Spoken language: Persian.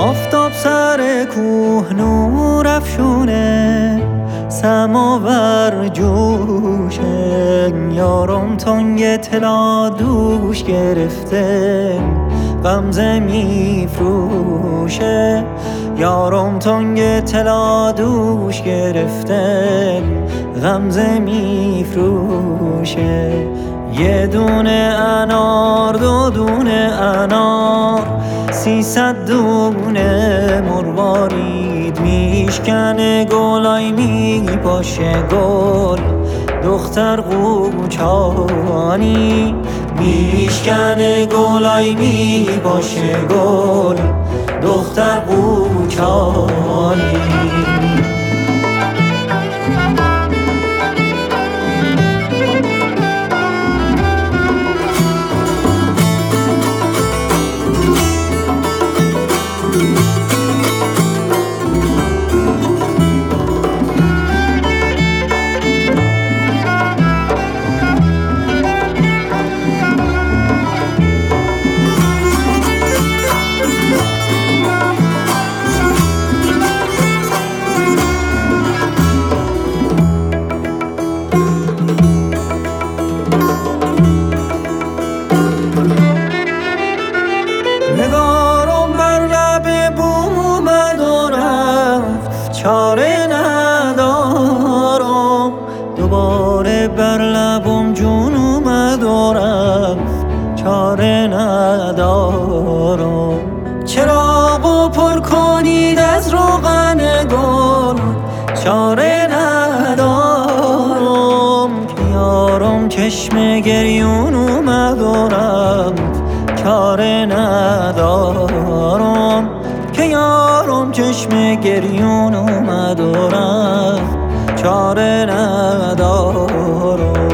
آفتاب سر کوه نور افشونه، سماور جوشه، یارم تنگ طلا دوش گرفته، غمزه میفروشه. یارم تنگ طلا دوش گرفته، غمزه میفروشه. یه دونه انار، دو دونه انار، 300 دونه مروارید. میشکنه گلای میپاشه گل، دختر قوچانی. میشکنه گلای میپاشه گل، دختر قوچانی. نگارم بر لب بوم اومد و رفت، چاره ندارم. دوباره بر لبم جون اومد و رفت، چاره ندارم. چراغو پر کنید از روغن گل، چاره ندارم. که یارم چشم گریون اومد و رفت، چاره ندارم. که یارم چشم گریون اومد و رفت، چاره ندارم.